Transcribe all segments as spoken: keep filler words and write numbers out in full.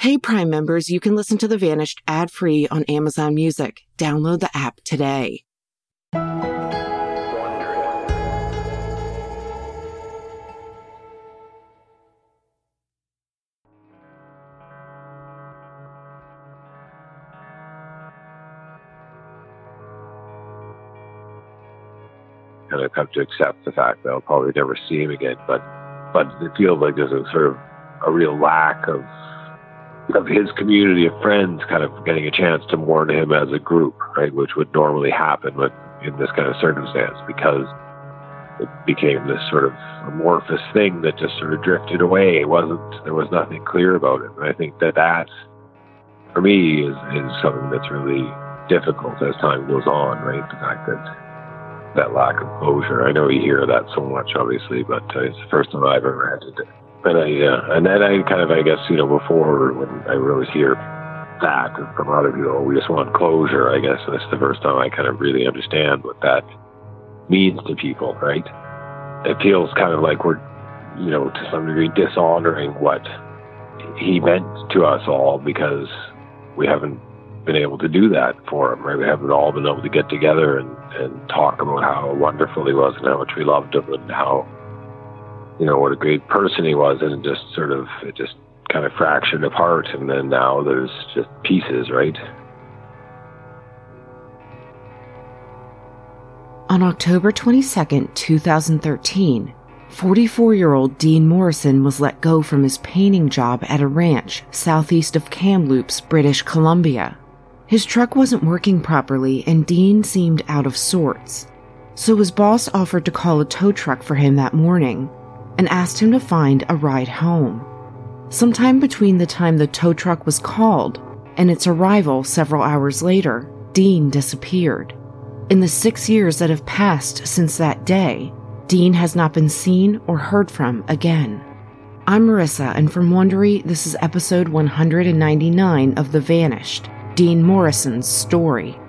Hey, Prime members, you can listen to The Vanished ad-free on Amazon Music. Download the app today. And I've come to accept the fact that I'll probably never see him again. But but it feels like there's a sort of a real lack of of his community of friends kind of getting a chance to mourn him as a group, right? Which would normally happen with, in this kind of circumstance, because it became this sort of amorphous thing that just sort of drifted away. It wasn't, there was nothing clear about it. And I think that that, for me, is, is something that's really difficult as time goes on, right? The fact that that lack of closure. I know you hear that so much, obviously, but uh, it's the first time I've ever had it. And I, uh, and then I kind of, I guess, you know, before when I really hear that from other people, we just want closure, I guess, and this is the first time I kind of really understand what that means to people, right? It feels kind of like we're, you know, to some degree dishonoring what he meant to us all because we haven't been able to do that for him, right? We haven't all been able to get together and, and talk about how wonderful he was and how much we loved him and how, you know, what a great person he was, and it just sort of, it just kind of fractured apart, and then now there's just pieces, right? On October twenty-second, twenty thirteen, forty-four-year-old Dean Morrison was let go from his painting job at a ranch southeast of Kamloops, British Columbia. His truck wasn't working properly, and Dean seemed out of sorts. So his boss offered to call a tow truck for him that morning and asked him to find a ride home. Sometime between the time the tow truck was called and its arrival several hours later, Dean disappeared. In the six years that have passed since that day, Dean has not been seen or heard from again. I'm Marissa, and from Wondery, this is episode one hundred ninety-nine of The Vanished, Dean Morrison's story.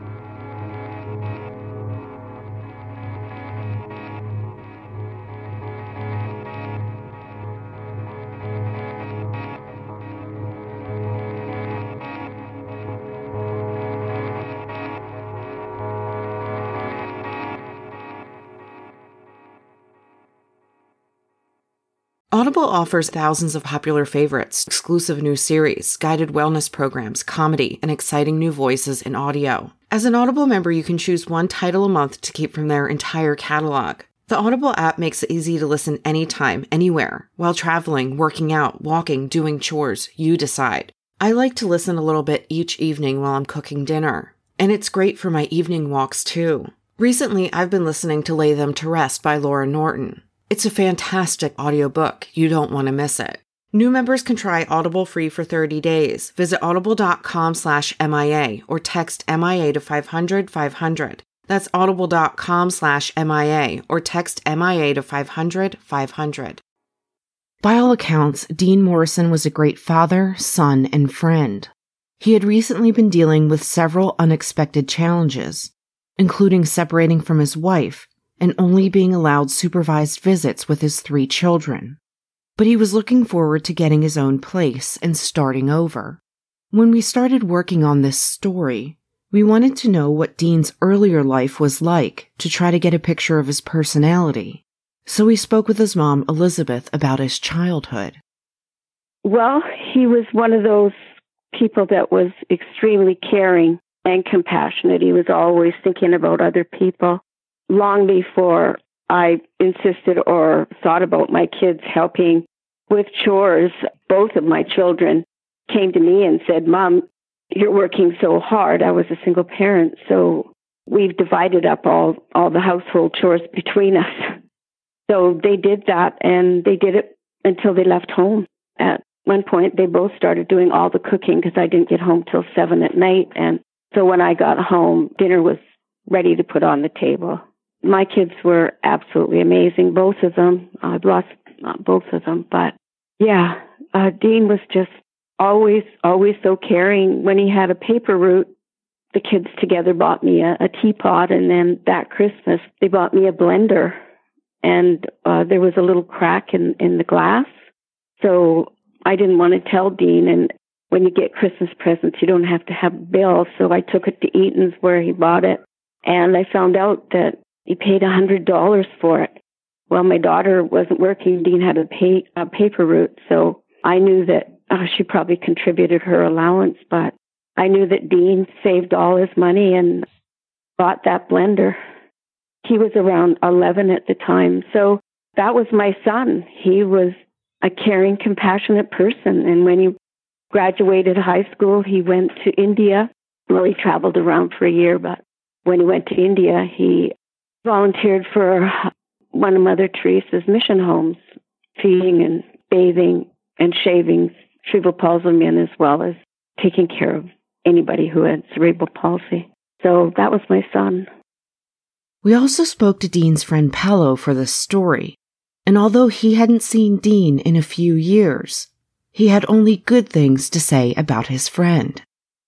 Audible offers thousands of popular favorites, exclusive new series, guided wellness programs, comedy, and exciting new voices in audio. As an Audible member, you can choose one title a month to keep from their entire catalog. The Audible app makes it easy to listen anytime, anywhere. While traveling, working out, walking, doing chores, you decide. I like to listen a little bit each evening while I'm cooking dinner. And it's great for my evening walks, too. Recently, I've been listening to Lay Them to Rest by Laura Norton. It's a fantastic audiobook. You don't want to miss it. New members can try Audible free for thirty days. Visit audible.com slash MIA or text M I A to five hundred five hundred. That's audible.com slash MIA or text M I A to five hundred five hundred. By all accounts, Dean Morrison was a great father, son, and friend. He had recently been dealing with several unexpected challenges, including separating from his wife and only being allowed supervised visits with his three children. But he was looking forward to getting his own place and starting over. When we started working on this story, we wanted to know what Dean's earlier life was like to try to get a picture of his personality. So we spoke with his mom, Elizabeth, about his childhood. Well, he was one of those people that was extremely caring and compassionate. He was always thinking about other people. Long before I insisted or thought about my kids helping with chores, both of my children came to me and said, "Mom, you're working so hard." I was a single parent, so we've divided up all, all the household chores between us. So they did that, and they did it until they left home. At one point, they both started doing all the cooking because I didn't get home till seven at night. And so when I got home, dinner was ready to put on the table. My kids were absolutely amazing, both of them. I've lost not both of them, but yeah, uh, Dean was just always, always so caring. When he had a paper route, the kids together bought me a, a teapot, and then that Christmas, they bought me a blender, and uh, there was a little crack in, in the glass. So I didn't want to tell Dean, and when you get Christmas presents, you don't have to have a bill. So I took it to Eaton's where he bought it, and I found out that he paid one hundred dollars for it. Well, my daughter wasn't working. Dean had a, pay, a paper route, so I knew that oh, she probably contributed her allowance, but I knew that Dean saved all his money and bought that blender. He was around eleven at the time, so that was my son. He was a caring, compassionate person, and when he graduated high school, he went to India. Well, he traveled around for a year, but when he went to India, he volunteered for one of Mother Teresa's mission homes, feeding and bathing and shaving cerebral palsy men, as well as taking care of anybody who had cerebral palsy. So that was my son. We also spoke to Dean's friend Paolo for this story, and although he hadn't seen Dean in a few years, he had only good things to say about his friend.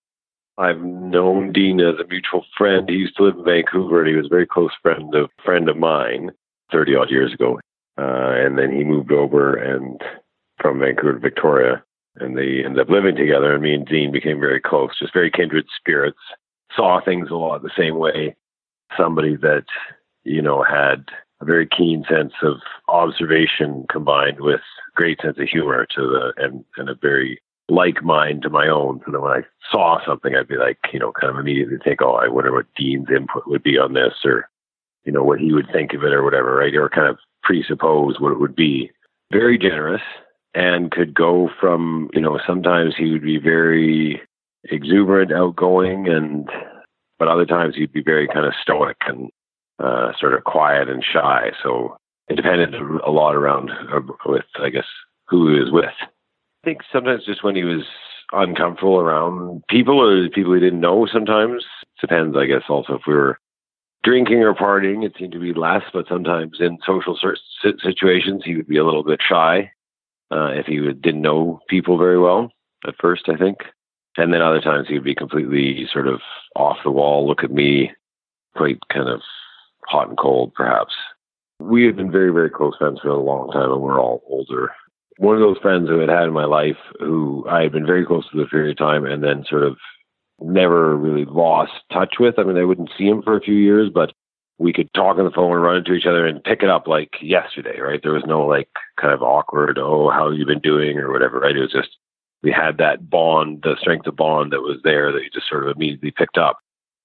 I've known Dean as a mutual friend. He used to live in Vancouver, and he was a very close friend of friend of mine thirty-odd years ago. Uh, and then he moved over and from Vancouver to Victoria, and they ended up living together, and me and Dean became very close, just very kindred spirits, saw things a lot the same way. Somebody that, you know, had a very keen sense of observation combined with great sense of humor to the and, and a very like mind to my own. So that when I saw something, I'd be like, you know, kind of immediately think, oh, I wonder what Dean's input would be on this, or, you know, what he would think of it or whatever, right? Or kind of presuppose what it would be. Very generous, and could go from, you know, sometimes he would be very exuberant, outgoing, and but other times he'd be very kind of stoic and uh, sort of quiet and shy. So it depended a lot around uh, with, I guess, who he was with. I think sometimes just when he was uncomfortable around people or people he didn't know sometimes. It depends, I guess, also if we were drinking or partying, it seemed to be less, but sometimes in social situations, he would be a little bit shy uh, if he would, didn't know people very well at first, I think. And then other times he would be completely sort of off the wall, look at me, quite kind of hot and cold, perhaps. We had been very, very close friends for a long time, and we're all older. One of those friends who I had had in my life who I had been very close to for a period of time and then sort of never really lost touch with. I mean, I wouldn't see him for a few years, but we could talk on the phone and run into each other and pick it up like yesterday, right? There was no like kind of awkward, oh, how have you been doing or whatever, right? It was just, we had that bond, the strength of bond that was there that you just sort of immediately picked up.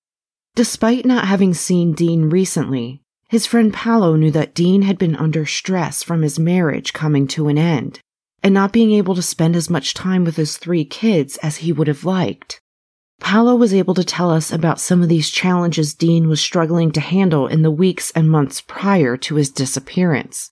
Despite not having seen Dean recently, his friend Paolo knew that Dean had been under stress from his marriage coming to an end and not being able to spend as much time with his three kids as he would have liked. Paolo was able to tell us about some of these challenges Dean was struggling to handle in the weeks and months prior to his disappearance.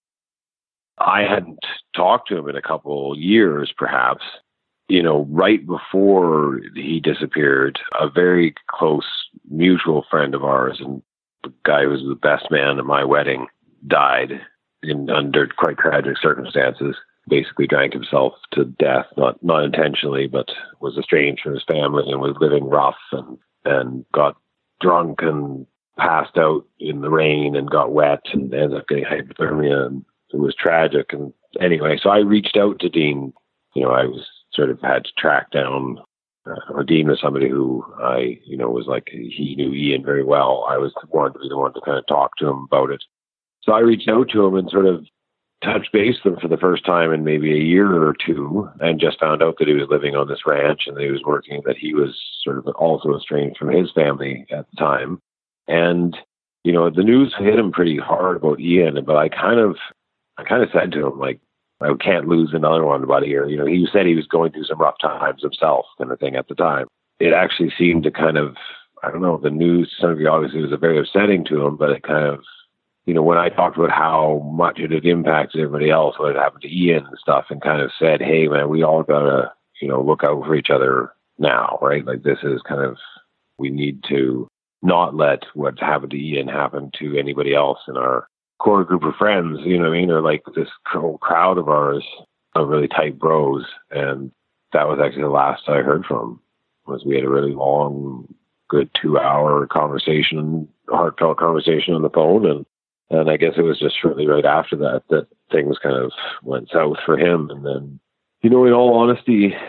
I hadn't talked to him in a couple years, perhaps. You know, right before he disappeared, a very close mutual friend of ours and the guy who was the best man at my wedding died in under quite tragic circumstances. Basically drank himself to death, not not intentionally, but was estranged from his family and was living rough and, and got drunk and passed out in the rain and got wet and ended up getting hypothermia. And it was tragic. And anyway, so I reached out to Dean. You know, I was sort of had to track down. Uh, Dean was somebody who I, you know, was like, he knew Ian very well. I was wanted to be the one to kind of talk to him about it. So I reached out to him and sort of touched base with him for the first time in maybe a year or two, and just found out that he was living on this ranch and that he was working, that he was sort of also estranged from his family at the time. And, you know, the news hit him pretty hard about Ian, but I kind of, I kind of said to him, like, I can't lose another one, buddy. Or, you know, he said he was going through some rough times himself, kind of thing at the time. It actually seemed to kind of, I don't know, the news, some of you obviously was very upsetting to him, but it kind of, you know, when I talked about how much it had impacted everybody else, what had happened to Ian and stuff, and kind of said, hey, man, we all got to, you know, look out for each other now, right? Like, this is kind of, we need to not let what happened to Ian happen to anybody else in our core group of friends, you know what I mean? Or like this whole crowd of ours of really tight bros. And that was actually the last I heard from him, was we had a really long, good two hour conversation, heartfelt conversation on the phone. And And I guess it was just shortly right after that that things kind of went south for him. And then, you know, in all honesty,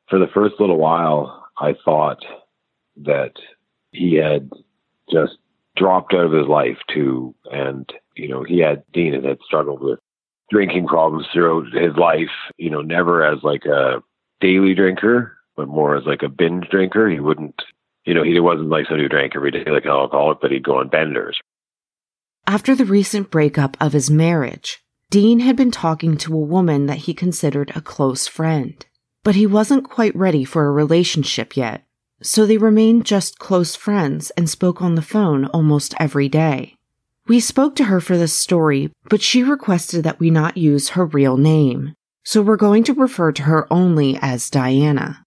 for the first little while, I thought that he had just dropped out of his life too. And, you know, he had, Dean had struggled with drinking problems throughout his life, you know, never as like a daily drinker, but more as like a binge drinker. He wouldn't, you know, he wasn't like somebody who drank every day like an alcoholic, but he'd go on benders. After the recent breakup of his marriage, Dean had been talking to a woman that he considered a close friend, but he wasn't quite ready for a relationship yet, so they remained just close friends and spoke on the phone almost every day. We spoke to her for this story, but she requested that we not use her real name, so we're going to refer to her only as Diana.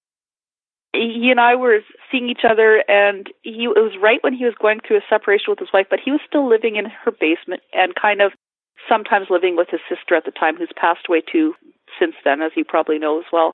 He and I were seeing each other, and he it was right when he was going through a separation with his wife, but he was still living in her basement and kind of sometimes living with his sister at the time, who's passed away too since then, as you probably know as well.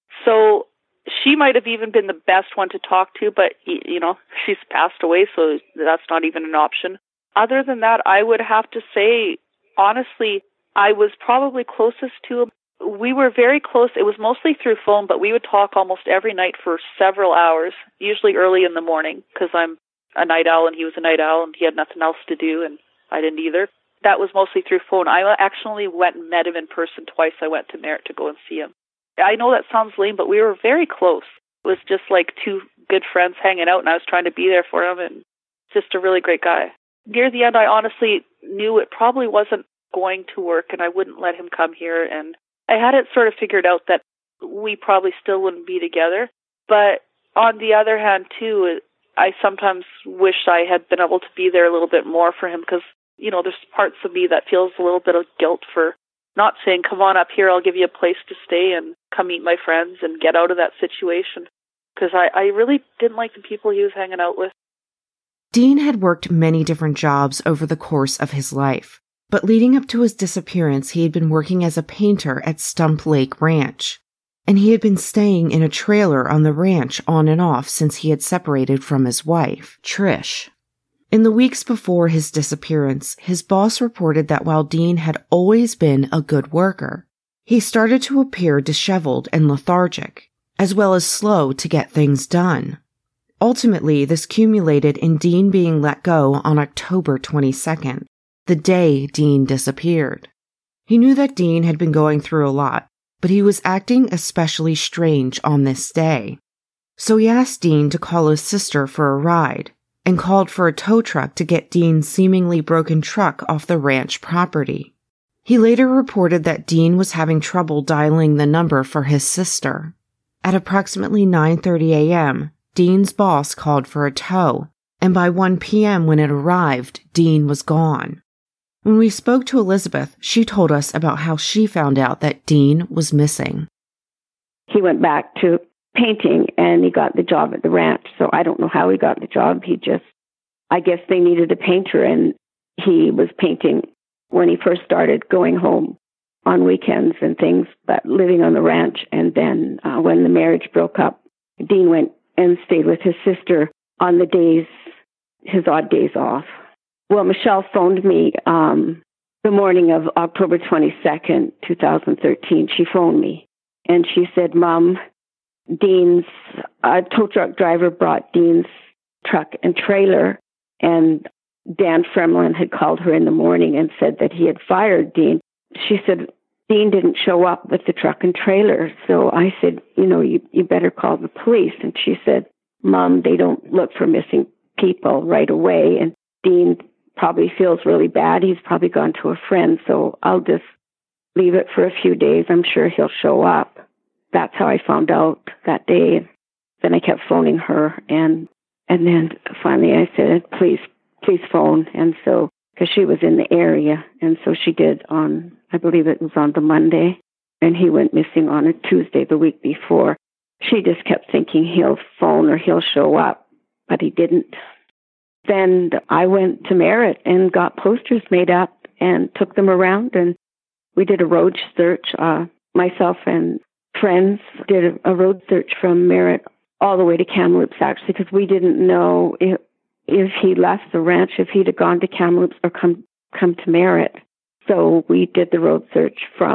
So she might have even been the best one to talk to, but, you know, she's passed away, so that's not even an option. Other than that, I would have to say, honestly, I was probably closest to him. We were very close. It was mostly through phone, but we would talk almost every night for several hours, usually early in the morning, because I'm a night owl and he was a night owl and he had nothing else to do and I didn't either. That was mostly through phone. I actually went and met him in person twice. I went to Merritt to go and see him. I know that sounds lame, but we were very close. It was just like two good friends hanging out, and I was trying to be there for him, and just a really great guy. Near the end, I honestly knew it probably wasn't going to work, and I wouldn't let him come here, and I had it sort of figured out that we probably still wouldn't be together. But on the other hand, too, I sometimes wish I had been able to be there a little bit more for him, because, you know, there's parts of me that feels a little bit of guilt for not saying, come on up here, I'll give you a place to stay and come meet my friends and get out of that situation. Because I, I really didn't like the people he was hanging out with. Dean had worked many different jobs over the course of his life, but leading up to his disappearance, he had been working as a painter at Stump Lake Ranch, and he had been staying in a trailer on the ranch on and off since he had separated from his wife, Trish. In the weeks before his disappearance, his boss reported that while Dean had always been a good worker, he started to appear disheveled and lethargic, as well as slow to get things done. Ultimately, this culminated in Dean being let go on October twenty-second, the day Dean disappeared. He knew that Dean had been going through a lot, but he was acting especially strange on this day. So he asked Dean to call his sister for a ride, and called for a tow truck to get Dean's seemingly broken truck off the ranch property. He later reported that Dean was having trouble dialing the number for his sister. At approximately nine thirty a.m., Dean's boss called for a tow, and by one p.m. when it arrived, Dean was gone. When we spoke to Elizabeth, she told us about how she found out that Dean was missing. He went back to painting, and he got the job at the ranch. So I don't know how he got the job. He just, I guess they needed a painter, and he was painting when he first started going home on weekends and things, but living on the ranch. And then uh, when the marriage broke up, Dean went and stayed with his sister on the days, his odd days off. Well, Michelle phoned me um, the morning of October twenty-second, twenty thirteen. She phoned me, and she said, Mom, Dean's uh, tow truck driver brought Dean's truck and trailer, and Dan Fremlin had called her in the morning and said that he had fired Dean. She said, Dean didn't show up with the truck and trailer. So I said, you know, you, you better call the police. And she said, Mom, they don't look for missing people right away. And Dean probably feels really bad. He's probably gone to a friend. So I'll just leave it for a few days. I'm sure he'll show up. That's how I found out that day. Then I kept phoning her. And, and then finally I said, please, please phone. And so, because she was in the area. And so she did on, I believe it was on the Monday. And he went missing on a Tuesday the week before. She just kept thinking he'll phone or he'll show up, but he didn't. Then I went to Merritt and got posters made up and took them around. And we did a road search. Uh, myself and friends did a, a road search from Merritt all the way to Kamloops, actually, because we didn't know if, if he left the ranch, if he'd have gone to Kamloops or come come to Merritt. So we did the road search from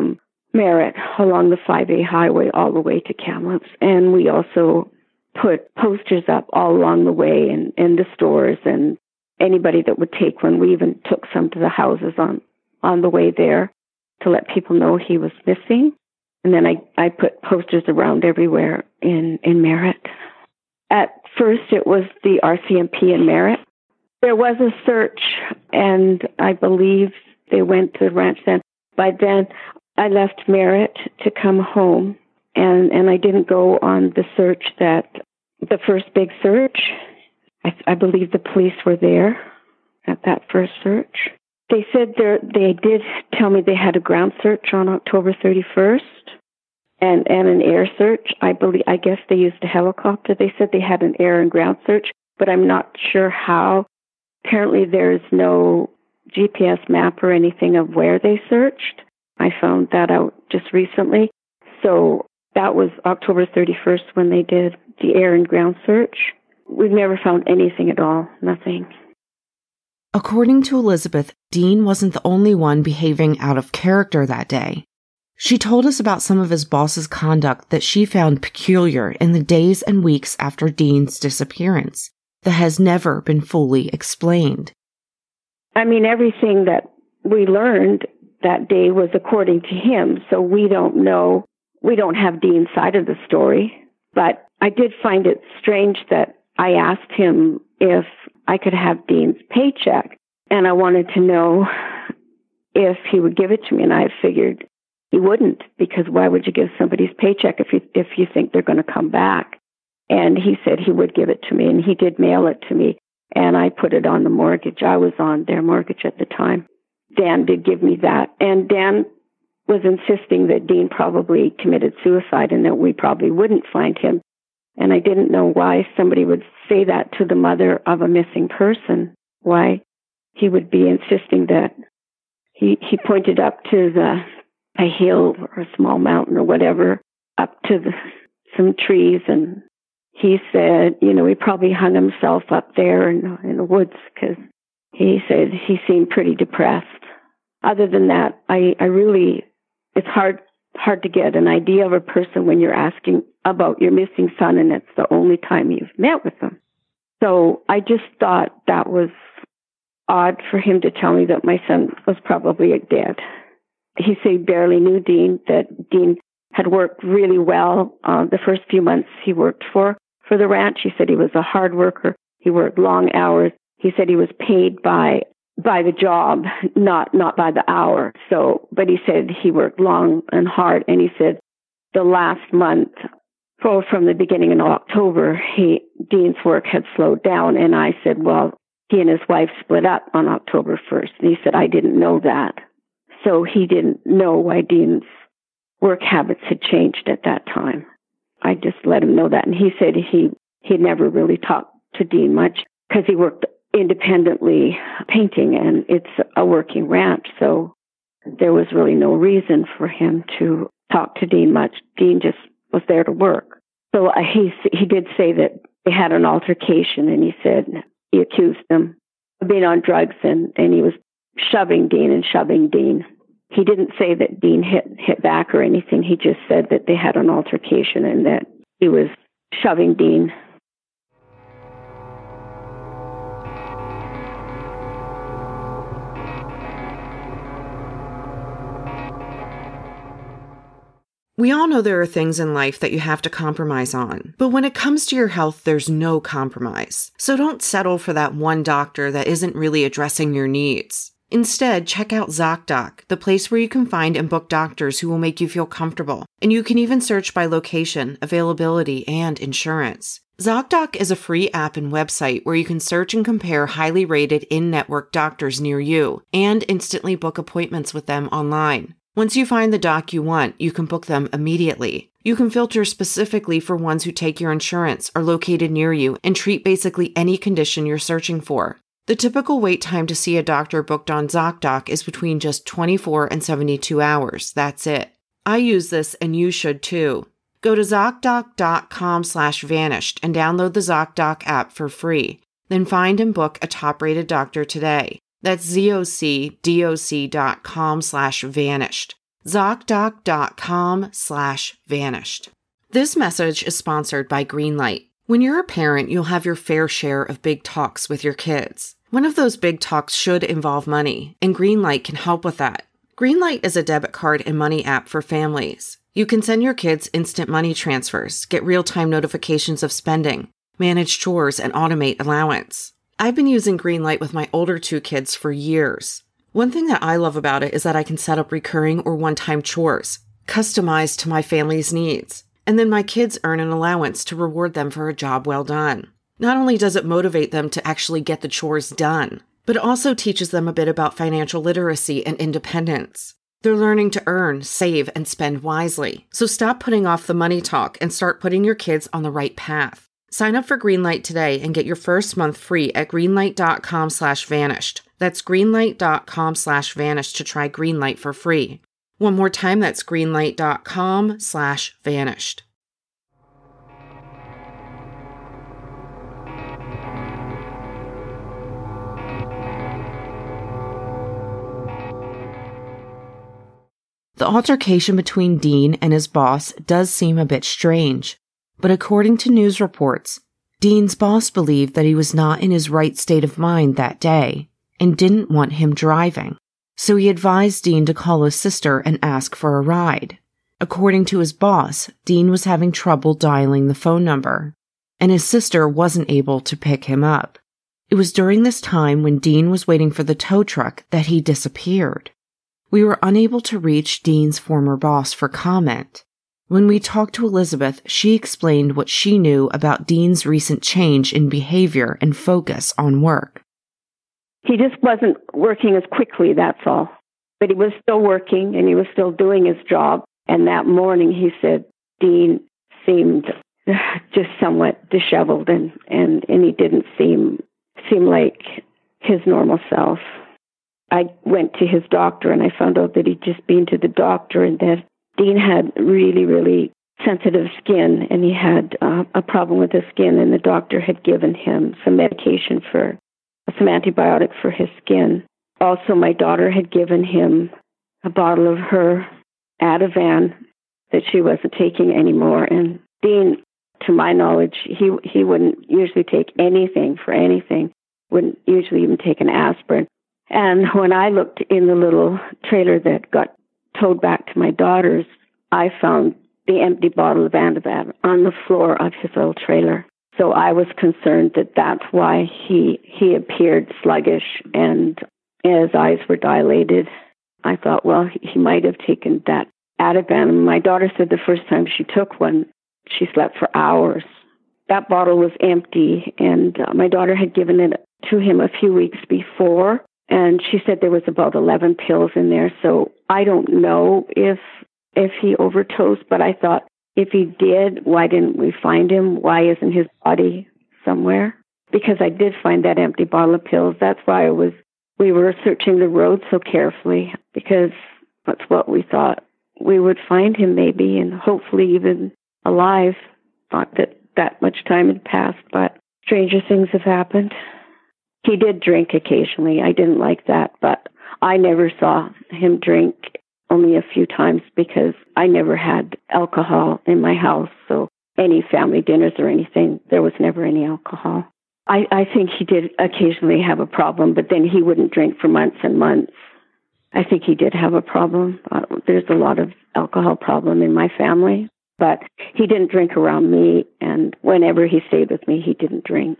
Merritt along the five A highway all the way to Kamloops. And we also put posters up all along the way in, in the stores, and anybody that would take one. We even took some to the houses on, on the way there to let people know he was missing. And then I, I put posters around everywhere in, in Merritt. At first, it was the R C M P in Merritt. There was a search, and I believe they went to the ranch then. By then, I left Merritt to come home, and, and I didn't go on the search that, the first big search. I, I believe the police were there at that first search. They said there, they did tell me they had a ground search on October thirty-first and, and an air search. I believe, I guess they used a helicopter. They said they had an air and ground search, but I'm not sure how. Apparently there's no G P S map or anything of where they searched. I found that out just recently. So that was October thirty-first when they did the air and ground search. We've never found anything at all, nothing. According to Elizabeth, Dean wasn't the only one behaving out of character that day. She told us about some of his boss's conduct that she found peculiar in the days and weeks after Dean's disappearance that has never been fully explained. I mean, everything that we learned that day was according to him, so we don't know, we don't have Dean's side of the story. But I did find it strange that I asked him if I could have Dean's paycheck, and I wanted to know if he would give it to me, and I figured he wouldn't, because why would you give somebody's paycheck if you, if you think they're going to come back? And he said he would give it to me, and he did mail it to me, and I put it on the mortgage. I was on their mortgage at the time. Dan did give me that, and Dan was insisting that Dean probably committed suicide and that we probably wouldn't find him. And I didn't know why somebody would say that to the mother of a missing person, why he would be insisting that. He, he pointed up to the a hill or a small mountain or whatever, up to the, some trees, and he said, you know, he probably hung himself up there in, in the woods, because he said he seemed pretty depressed. Other than that, I, I really, it's hard hard to get an idea of a person when you're asking about your missing son and it's the only time you've met with them. So I just thought that was odd for him to tell me that my son was probably dead. He said he barely knew Dean, that Dean had worked really well uh, the first few months he worked for, for the ranch. He said he was a hard worker. He worked long hours. He said he was paid by by the job, not not by the hour. So, but he said he worked long and hard, and he said the last month, well, from the beginning in October, he Dean's work had slowed down, and I said, well, he and his wife split up on October first, and he said, I didn't know that. So he didn't know why Dean's work habits had changed at that time. I just let him know that, and he said he he never really talked to Dean much because he worked independently painting, and it's a working ranch, so there was really no reason for him to talk to Dean much. Dean just was there to work. So uh, he he did say that they had an altercation, and he said he accused him of being on drugs, and, and he was shoving Dean and shoving Dean. He didn't say that Dean hit hit back or anything. He just said that they had an altercation and that he was shoving Dean. We all know there are things in life that you have to compromise on, but when it comes to your health, there's no compromise. So don't settle for that one doctor that isn't really addressing your needs. Instead, check out ZocDoc, the place where you can find and book doctors who will make you feel comfortable, and you can even search by location, availability, and insurance. ZocDoc is a free app and website where you can search and compare highly rated in-network doctors near you, and instantly book appointments with them online. Once you find the doc you want, you can book them immediately. You can filter specifically for ones who take your insurance, are located near you, and treat basically any condition you're searching for. The typical wait time to see a doctor booked on ZocDoc is between just twenty-four and seventy-two hours. That's it. I use this, and you should too. Go to ZocDoc.com slash vanished and download the ZocDoc app for free. Then find and book a top-rated doctor today. That's ZocDoc.com slash vanished. ZocDoc.com slash vanished. This message is sponsored by Greenlight. When you're a parent, you'll have your fair share of big talks with your kids. One of those big talks should involve money, and Greenlight can help with that. Greenlight is a debit card and money app for families. You can send your kids instant money transfers, get real-time notifications of spending, manage chores, and automate allowance. I've been using Greenlight with my older two kids for years. One thing that I love about it is that I can set up recurring or one-time chores, customized to my family's needs. And then my kids earn an allowance to reward them for a job well done. Not only does it motivate them to actually get the chores done, but it also teaches them a bit about financial literacy and independence. They're learning to earn, save, and spend wisely. So stop putting off the money talk and start putting your kids on the right path. Sign up for Greenlight today and get your first month free at greenlight.com slash vanished. That's greenlight.com slash vanished to try Greenlight for free. One more time, that's greenlight.com slash vanished. The altercation between Dean and his boss does seem a bit strange, but according to news reports, Dean's boss believed that he was not in his right state of mind that day and didn't want him driving. So he advised Dean to call his sister and ask for a ride. According to his boss, Dean was having trouble dialing the phone number, and his sister wasn't able to pick him up. It was during this time when Dean was waiting for the tow truck that he disappeared. We were unable to reach Dean's former boss for comment. When we talked to Elizabeth, she explained what she knew about Dean's recent change in behavior and focus on work. He just wasn't working as quickly, that's all. But he was still working, and he was still doing his job. And that morning, he said, Dean seemed just somewhat disheveled, and, and, and he didn't seem seem like his normal self. I went to his doctor, and I found out that he'd just been to the doctor, and that Dean had really, really sensitive skin, and he had uh, a problem with his skin, and the doctor had given him some medication for some antibiotic for his skin. Also, my daughter had given him a bottle of her Ativan that she wasn't taking anymore. And Dean, to my knowledge, he he wouldn't usually take anything for anything, wouldn't usually even take an aspirin. And when I looked in the little trailer that got towed back to my daughter's, I found the empty bottle of Ativan on the floor of his little trailer. So I was concerned that that's why he he appeared sluggish and his eyes were dilated. I thought, well, he might have taken that Ativan. My daughter said the first time she took one, she slept for hours. That bottle was empty, and uh, my daughter had given it to him a few weeks before, and she said there was about eleven pills in there. So I don't know if if he overdosed, but I thought, if he did, why didn't we find him? Why isn't his body somewhere? Because I did find that empty bottle of pills. That's why I was we were searching the road so carefully, because that's what we thought we would find him, maybe, and hopefully even alive. Not that that much time had passed, but stranger things have happened. He did drink occasionally. I didn't like that, but I never saw him drink, only a few times, because I never had alcohol in my house. So any family dinners or anything, there was never any alcohol. I, I think he did occasionally have a problem, but then he wouldn't drink for months and months. I think he did have a problem. Uh, there's a lot of alcohol problem in my family, but he didn't drink around me, and whenever he stayed with me, he didn't drink.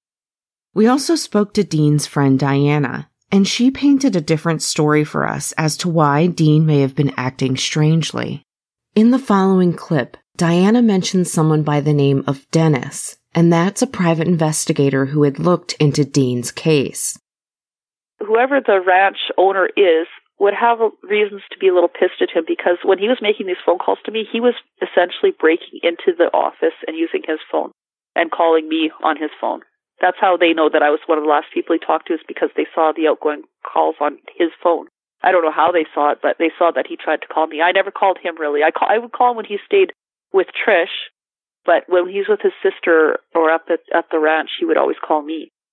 We also spoke to Dean's friend Diana, and she painted a different story for us as to why Dean may have been acting strangely. In the following clip, Diana mentions someone by the name of Dennis, and that's a private investigator who had looked into Dean's case. Whoever the ranch owner is would have reasons to be a little pissed at him, because when he was making these phone calls to me, he was essentially breaking into the office and using his phone and calling me on his phone. That's how they know that I was one of the last people he talked to, is because they saw the outgoing calls on his phone. I don't know how they saw it, but they saw that he tried to call me. I never called him, really. I, call, I would call him when he stayed with Trish, but when he's with his sister or up at, at the ranch, he would always call me.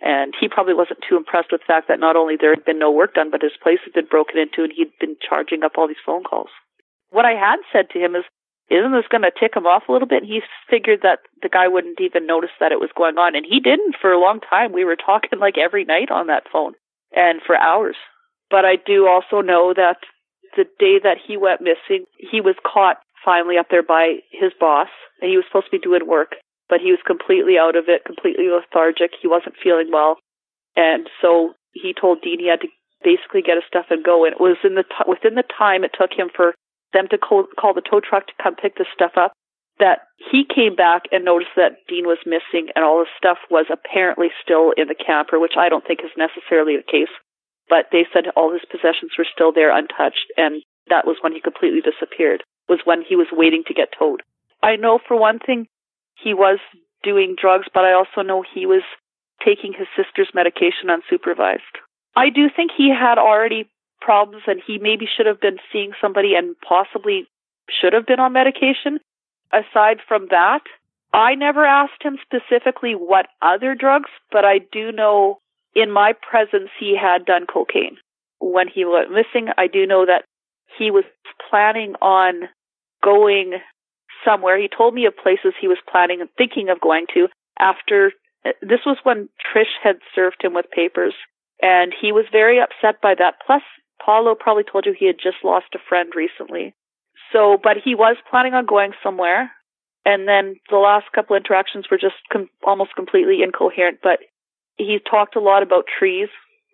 And he probably wasn't too impressed with the fact that not only there had been no work done, but his place had been broken into and he'd been charging up all these phone calls. What I had said to him is, isn't this going to tick him off a little bit? And he figured that the guy wouldn't even notice that it was going on. And he didn't for a long time. We were talking like every night on that phone and for hours. But I do also know that the day that he went missing, he was caught finally up there by his boss. And he was supposed to be doing work, but he was completely out of it, completely lethargic. He wasn't feeling well. And so he told Dean he had to basically get his stuff and go. And it was in the t- within the time it took him for them to call, call the tow truck to come pick the stuff up, that he came back and noticed that Dean was missing and all his stuff was apparently still in the camper, which I don't think is necessarily the case. But they said all his possessions were still there untouched, and that was when he completely disappeared, was when he was waiting to get towed. I know for one thing he was doing drugs, but I also know he was taking his sister's medication unsupervised. I do think he had already problems and he maybe should have been seeing somebody and possibly should have been on medication. Aside from that, I never asked him specifically what other drugs, but I do know in my presence he had done cocaine. When he went missing, I do know that he was planning on going somewhere. He told me of places he was planning and thinking of going to after. This was when Trish had served him with papers, and he was very upset by that. Plus, Paulo probably told you he had just lost a friend recently. So, but he was planning on going somewhere. And then the last couple interactions were just com- almost completely incoherent. But he talked a lot about trees.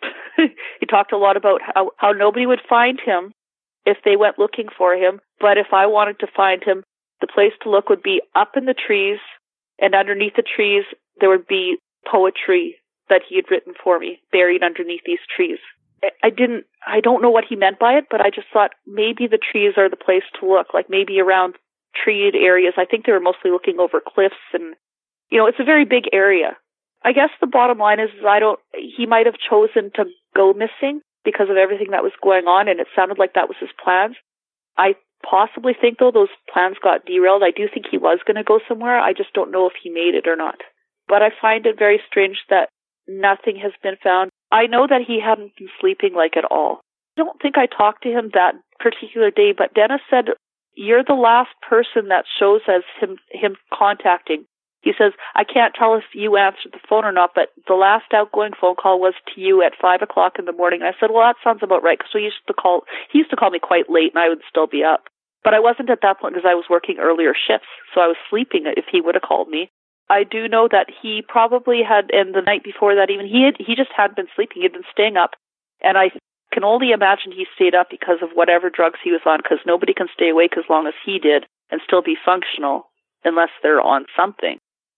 He talked a lot about how, how nobody would find him if they went looking for him. But if I wanted to find him, the place to look would be up in the trees. And underneath the trees, there would be poetry that he had written for me, buried underneath these trees. I didn't, I don't know what he meant by it, but I just thought maybe the trees are the place to look, like maybe around treed areas. I think they were mostly looking over cliffs and, you know, it's a very big area. I guess the bottom line is, is I don't, he might have chosen to go missing because of everything that was going on, and it sounded like that was his plans. I possibly think, though, those plans got derailed. I do think he was going to go somewhere. I just don't know if he made it or not. But I find it very strange that nothing has been found. I know that he hadn't been sleeping like at all. I don't think I talked to him that particular day, but Dennis said, you're the last person that shows as him, him contacting. He says, I can't tell if you answered the phone or not, but the last outgoing phone call was to you at five o'clock in the morning. I said, well, that sounds about right, because we used to call, he used to call me quite late and I would still be up. But I wasn't at that point because I was working earlier shifts, so I was sleeping if he would have called me. I do know that he probably had, and the night before that even, he had, he just hadn't been sleeping. He had been staying up. And I can only imagine he stayed up because of whatever drugs he was on, because nobody can stay awake as long as he did and still be functional unless they're on something.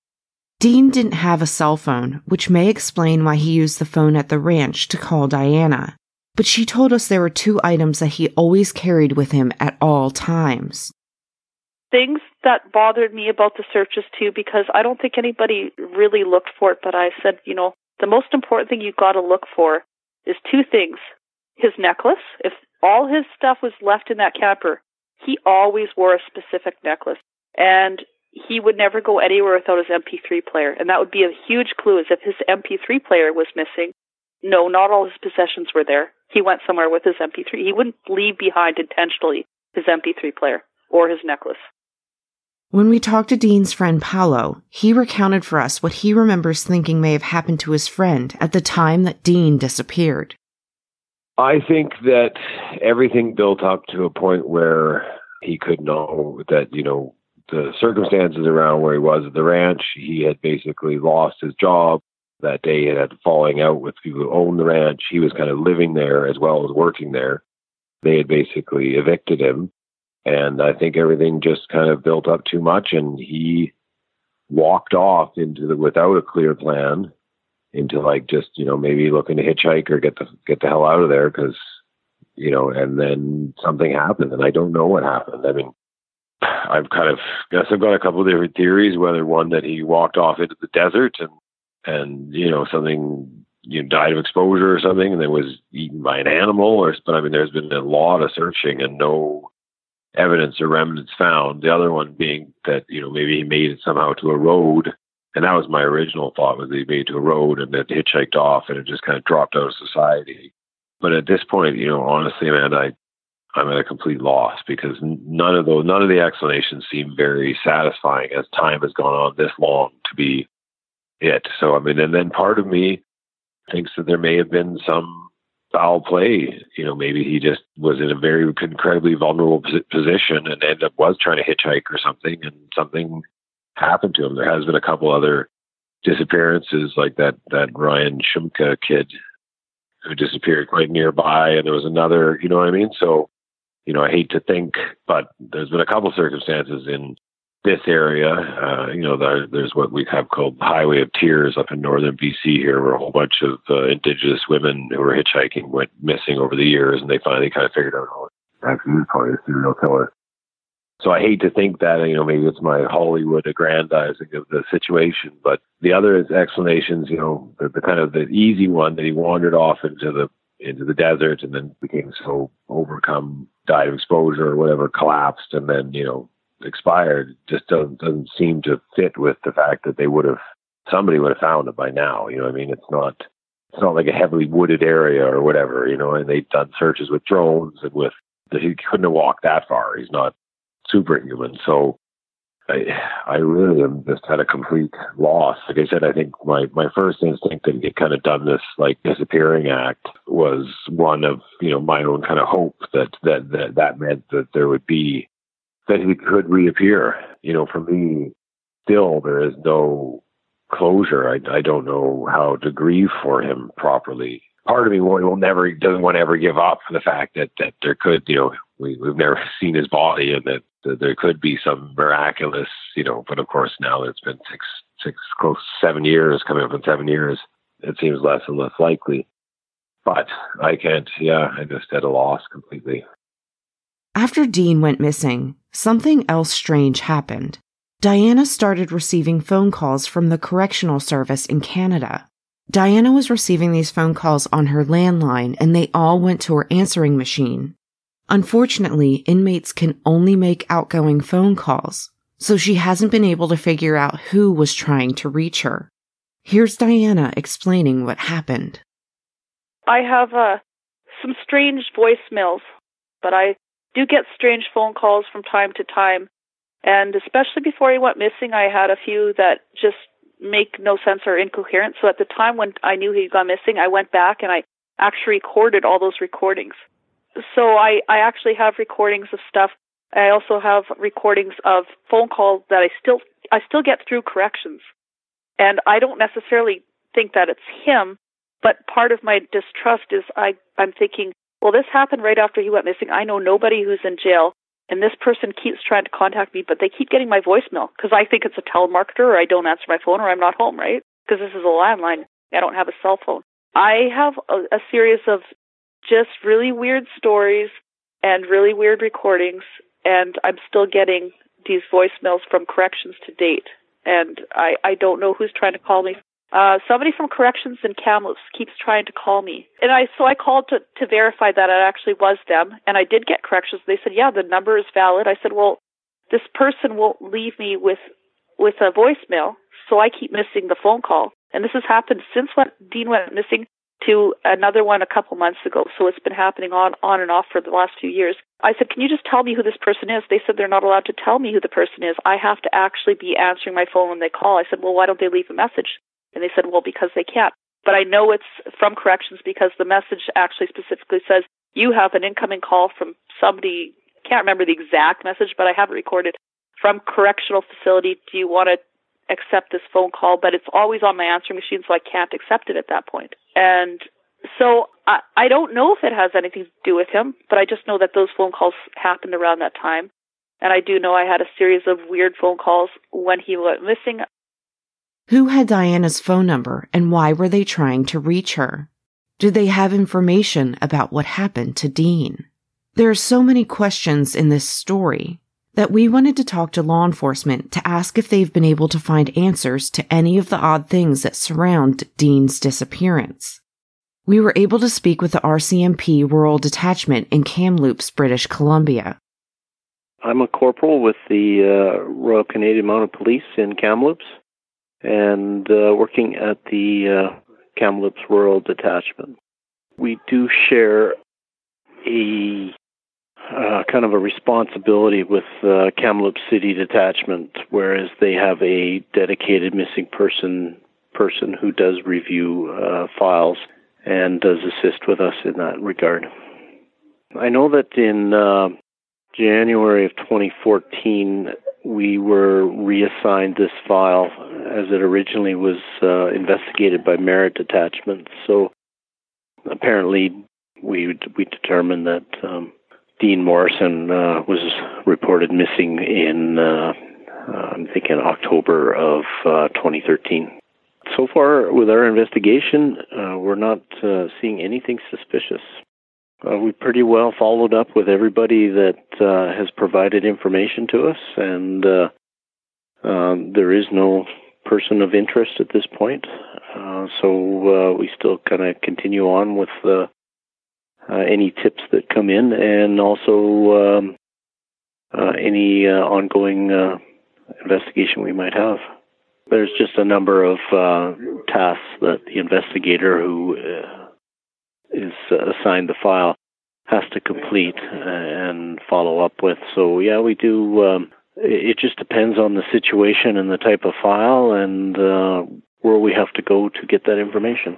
Dean didn't have a cell phone, which may explain why he used the phone at the ranch to call Diana. But she told us there were two items that he always carried with him at all times. Things that bothered me about the searches, too, because I don't think anybody really looked for it, but I said, you know, the most important thing you've got to look for is two things. His necklace. If all his stuff was left in that camper, he always wore a specific necklace. And he would never go anywhere without his M P three player. And that would be a huge clue, as if his M P three player was missing. No, not all his possessions were there. He went somewhere with his M P three. He wouldn't leave behind intentionally his M P three player or his necklace. When we talked to Dean's friend Paulo, he recounted for us what he remembers thinking may have happened to his friend at the time that Dean disappeared. I think that everything built up to a point where he could know that, you know, the circumstances around where he was at the ranch, he had basically lost his job. That day he had falling out with people who owned the ranch. He was kind of living there as well as working there. They had basically evicted him. And I think everything just kind of built up too much, and he walked off into the, without a clear plan, into like just, you know, maybe looking to hitchhike or get the, get the hell out of there because, you know, and then something happened and I don't know what happened. I mean, I've kind of, guess I've got a couple of different theories, whether one that he walked off into the desert and, and, you know, something, you know, died of exposure or something and then was eaten by an animal or, but I mean, there's been a lot of searching and no evidence or remnants found. The other one being that, you know, maybe he made it somehow to a road And that was my original thought, was that he made it to a road and then hitchhiked off and it just kind of dropped out of society. But at this point, you know, honestly, man, I, I'm at a complete loss because none of those, none of the explanations seem very satisfying as time has gone on this long to be it. So, I mean, and then part of me thinks that there may have been some foul play. You know, maybe he just was in a very incredibly vulnerable position and ended up was trying to hitchhike or something, and something happened to him. There has been a couple other disappearances, like that that Ryan Shumka kid who disappeared quite nearby, and there was another, you know what I mean? So, you know, I hate to think, but there's been a couple circumstances in this area. Uh, you know, there, there's what we have called the Highway of Tears up in northern B C here, where a whole bunch of uh, Indigenous women who were hitchhiking went missing over the years, and they finally kind of figured out, oh, actually, he's probably a serial killer. So I hate to think that, you know, maybe it's my Hollywood aggrandizing of the situation, but the other explanations, you know, the, the kind of the easy one, that he wandered off into the into the desert and then became so overcome, died of exposure or whatever, collapsed, and then, you know, expired, just doesn't doesn't seem to fit with the fact that they would have, somebody would have found him by now. You know what I mean? It's not it's not like a heavily wooded area or whatever, you know, and they've done searches with drones and with, he couldn't have walked that far. He's not superhuman. So I I really am just at a complete loss. Like I said, I think my, my first instinct that he kind of done this like disappearing act was one of, you know, my own kind of hope that that that, that meant that there would be, that he could reappear. You know, for me, still there is no closure. I I don't know how to grieve for him properly. Part of me will, will never doesn't want to ever give up for the fact that, that there could, you know, we, we've never seen his body, and that, that there could be some miraculous, you know, but of course now it's been six, six, close to seven years, coming up in seven years, it seems less and less likely. But I can't, yeah, I'm just at a loss completely. After Dean went missing, something else strange happened. Diana started receiving phone calls from the correctional service in Canada. Diana was receiving these phone calls on her landline, and they all went to her answering machine. Unfortunately, inmates can only make outgoing phone calls, so she hasn't been able to figure out who was trying to reach her. Here's Diana explaining what happened. I have uh, some strange voicemails, but I do get strange phone calls from time to time. And especially before he went missing, I had a few that just make no sense or incoherent. So at the time when I knew he got missing, I went back and I actually recorded all those recordings. So I, I actually have recordings of stuff. I also have recordings of phone calls that I still I still get through corrections. And I don't necessarily think that it's him, but part of my distrust is I, I'm thinking, well, this happened right after he went missing. I know nobody who's in jail, and this person keeps trying to contact me, but they keep getting my voicemail because I think it's a telemarketer, or I don't answer my phone, or I'm not home, right? Because this is a landline. I don't have a cell phone. I have a, a series of just really weird stories and really weird recordings, and I'm still getting these voicemails from corrections to date, and I, I don't know who's trying to call me. Uh, somebody from corrections in Kamloops keeps trying to call me. And I so I called to, to verify that it actually was them, and I did get corrections. They said, yeah, the number is valid. I said, well, this person won't leave me with with a voicemail, so I keep missing the phone call. And this has happened since when Dean went missing to another one a couple months ago, so it's been happening on, on and off for the last few years. I said, can you just tell me who this person is? They said they're not allowed to tell me who the person is. I have to actually be answering my phone when they call. I said, well, why don't they leave a message? And they said, well, because they can't. But I know it's from corrections because the message actually specifically says, you have an incoming call from somebody, can't remember the exact message, but I have it recorded, from correctional facility. Do you want to accept this phone call? But it's always on my answering machine, so I can't accept it at that point. And so I, I don't know if it has anything to do with him, but I just know that those phone calls happened around that time. And I do know I had a series of weird phone calls when he went missing. Who had Diana's phone number, and why were they trying to reach her? Did they have information about what happened to Dean? There are so many questions in this story that we wanted to talk to law enforcement to ask if they've been able to find answers to any of the odd things that surround Dean's disappearance. We were able to speak with the R C M P Rural Detachment in Kamloops, British Columbia. I'm a corporal with the uh, Royal Canadian Mounted Police in Kamloops. and uh, working at the uh, Kamloops Rural Detachment. We do share a uh, kind of a responsibility with uh, Kamloops City Detachment, whereas they have a dedicated missing person person who does review uh, files and does assist with us in that regard. I know that in uh, January of twenty fourteen, we were reassigned this file as it originally was uh, investigated by Merritt Detachment. So apparently we we determined that um, Dean Morrison uh, was reported missing in, uh, uh, I'm thinking, October of uh, twenty thirteen. So far, with our investigation, uh, we're not uh, seeing anything suspicious. Uh, we pretty well followed up with everybody that uh, has provided information to us, and uh, uh, there is no person of interest at this point. Uh, so uh, we still kind of continue on with uh, uh, any tips that come in, and also um, uh, any uh, ongoing uh, investigation we might have. There's just a number of uh, tasks that the investigator who uh, is uh, assigned the file has to complete and follow up with. So yeah, we do. Um, it just depends on the situation and the type of file and uh, where we have to go to get that information.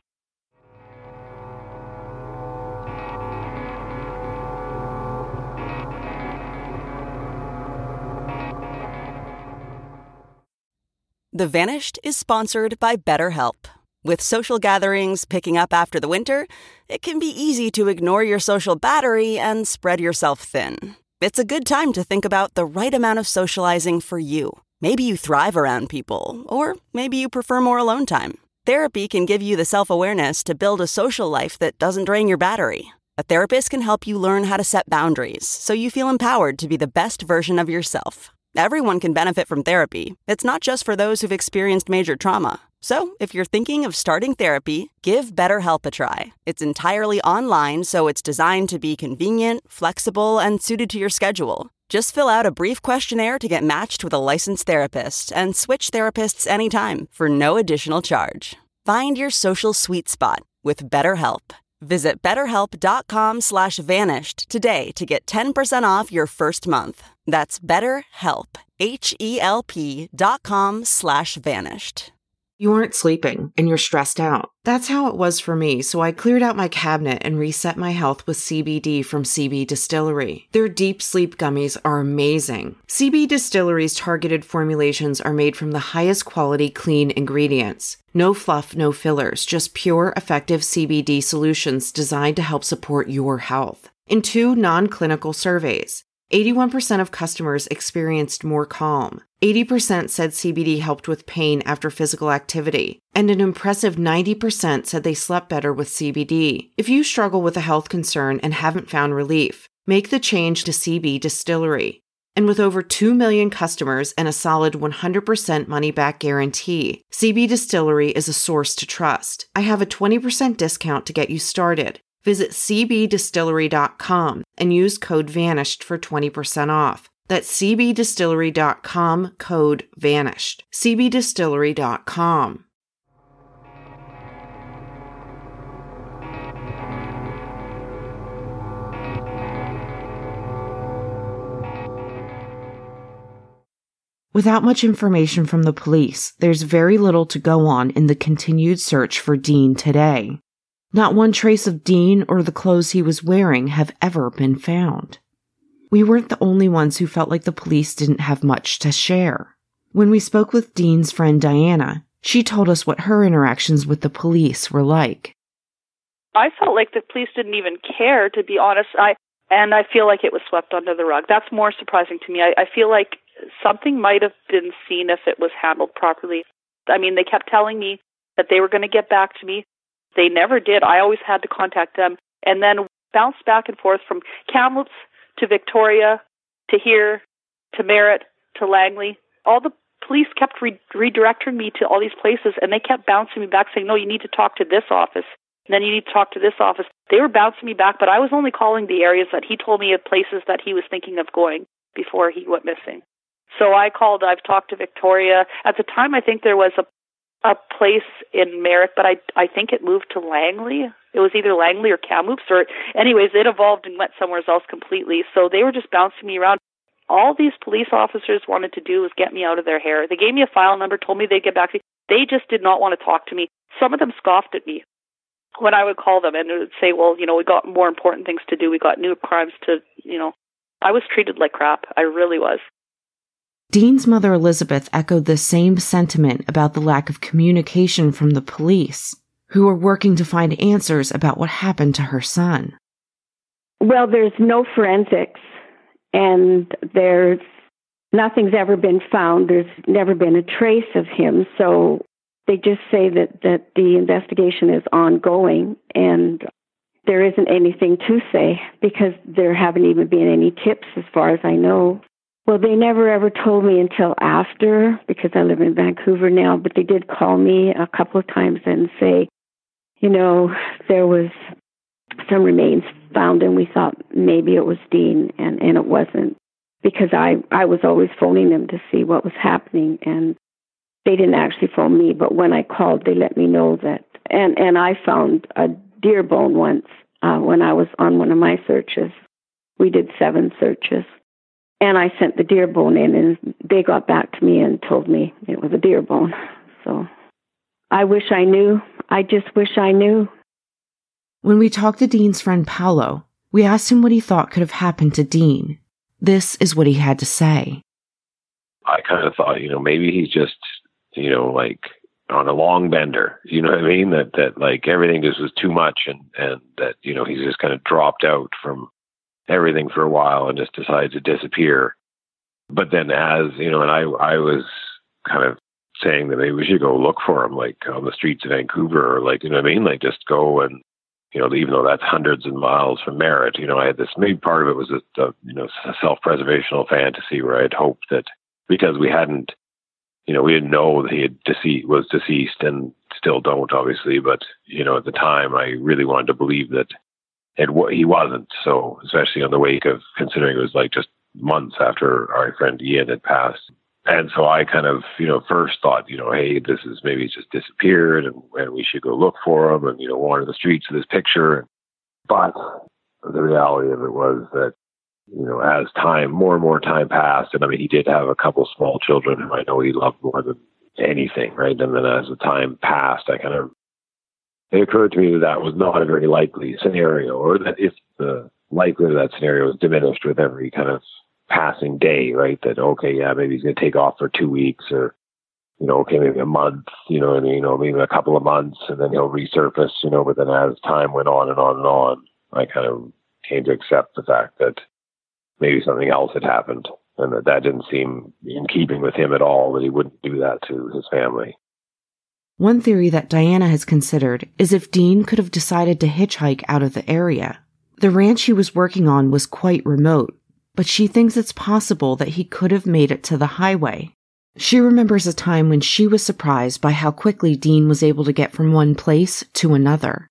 The Vanished is sponsored by BetterHelp. With social gatherings picking up after the winter, it can be easy to ignore your social battery and spread yourself thin. It's a good time to think about the right amount of socializing for you. Maybe you thrive around people, or maybe you prefer more alone time. Therapy can give you the self-awareness to build a social life that doesn't drain your battery. A therapist can help you learn how to set boundaries so you feel empowered to be the best version of yourself. Everyone can benefit from therapy. It's not just for those who've experienced major trauma. So, if you're thinking of starting therapy, give BetterHelp a try. It's entirely online, so it's designed to be convenient, flexible, and suited to your schedule. Just fill out a brief questionnaire to get matched with a licensed therapist and switch therapists anytime for no additional charge. Find your social sweet spot with BetterHelp. Visit betterhelp.com slash vanished today to get ten percent off your first month. That's BetterHelp, H-E-L-P dot com slash vanished. You aren't sleeping and you're stressed out. That's how it was for me, so I cleared out my cabinet and reset my health with C B D from C B Distillery. Their deep sleep gummies are amazing. C B Distillery's targeted formulations are made from the highest quality clean ingredients. No fluff, no fillers, just pure, effective C B D solutions designed to help support your health. In two non-clinical surveys, eighty-one percent of customers experienced more calm. eighty percent said C B D helped with pain after physical activity. And an impressive ninety percent said they slept better with C B D. If you struggle with a health concern and haven't found relief, make the change to C B Distillery. And with over two million customers and a solid one hundred percent money-back guarantee, C B Distillery is a source to trust. I have a twenty percent discount to get you started. Visit c b distillery dot com and use code VANISHED for twenty percent off. That's c b distillery dot com, code VANISHED. c b distillery dot com. Without much information from the police, there's very little to go on in the continued search for Dean today. Not one trace of Dean or the clothes he was wearing have ever been found. We weren't the only ones who felt like the police didn't have much to share. When we spoke with Dean's friend Diana, she told us what her interactions with the police were like. I felt like the police didn't even care, to be honest, I and I feel like it was swept under the rug. That's more surprising to me. I, I feel like something might have been seen if it was handled properly. I mean, they kept telling me that they were going to get back to me. They never did. I always had to contact them, and then bounced back and forth from Kamloops to Victoria to here to Merritt to Langley. All the police kept re- redirecting me to all these places, and they kept bouncing me back saying, no, you need to talk to this office. And then you need to talk to this office. They were bouncing me back, but I was only calling the areas that he told me of places that he was thinking of going before he went missing. So I called, I've talked to Victoria. At the time, I think there was a a place in Merritt, but I I think it moved to Langley. It was either Langley or Kamloops, or anyways, it evolved and went somewhere else completely. So they were just bouncing me around. All these police officers wanted to do was get me out of their hair. They gave me a file number, told me they'd get back to me. They just did not want to talk to me. Some of them scoffed at me when I would call them and would say, well, you know, we got more important things to do. We got new crimes to, you know. I was treated like crap. I really was. Dean's mother, Elizabeth, echoed the same sentiment about the lack of communication from the police, who were working to find answers about what happened to her son. Well, there's no forensics, and there's nothing's ever been found. There's never been a trace of him, so they just say that, that the investigation is ongoing, and there isn't anything to say because there haven't even been any tips as far as I know. Well, they never ever told me until after, because I live in Vancouver now, but they did call me a couple of times and say, you know, there was some remains found and we thought maybe it was Dean, and, and it wasn't, because I, I was always phoning them to see what was happening, and they didn't actually phone me, but when I called, they let me know that. And, and I found a deer bone once uh, when I was on one of my searches. We did seven searches. And I sent the deer bone in, and they got back to me and told me it was a deer bone. So I wish I knew. I just wish I knew. When we talked to Dean's friend Paolo, we asked him what he thought could have happened to Dean. This is what he had to say. I kind of thought, you know, maybe he's just, you know, like on a long bender. You know what I mean? That, that like everything just was too much, and, and that, you know, he's just kind of dropped out from everything for a while and just decided to disappear. But then as, you know, and I, I was kind of saying that maybe we should go look for him, like on the streets of Vancouver, or like, you know what I mean? Like just go and, you know, even though that's hundreds of miles from Merritt, you know, I had this, maybe part of it was a, a you know, self-preservational fantasy where I'd hoped that because we hadn't, you know, we didn't know that he had deceased, was deceased, and still don't, obviously. But, you know, at the time, I really wanted to believe that it, he wasn't. So, especially on the wake of, considering it was like just months after our friend Ian had passed. And so I kind of, you know, first thought, you know, hey, this is maybe he's just disappeared, and, and we should go look for him and, you know, wander the streets of this picture. But the reality of it was that, you know, as time, more and more time passed, and I mean, he did have a couple small children who I know he loved more than anything, right? And then as the time passed, I kind of, it occurred to me that that was not a very likely scenario, or that if the likelihood of that scenario was diminished with every kind of passing day, right? That, okay, yeah, maybe he's going to take off for two weeks or, you know, okay, maybe a month, you know, and, you know, maybe a couple of months, and then he'll resurface, you know, but then as time went on and on and on, I kind of came to accept the fact that maybe something else had happened, and that that didn't seem in keeping with him at all, that he wouldn't do that to his family. One theory that Diana has considered is if Dean could have decided to hitchhike out of the area. The ranch he was working on was quite remote, but she thinks it's possible that he could have made it to the highway. She remembers a time when she was surprised by how quickly Dean was able to get from one place to another.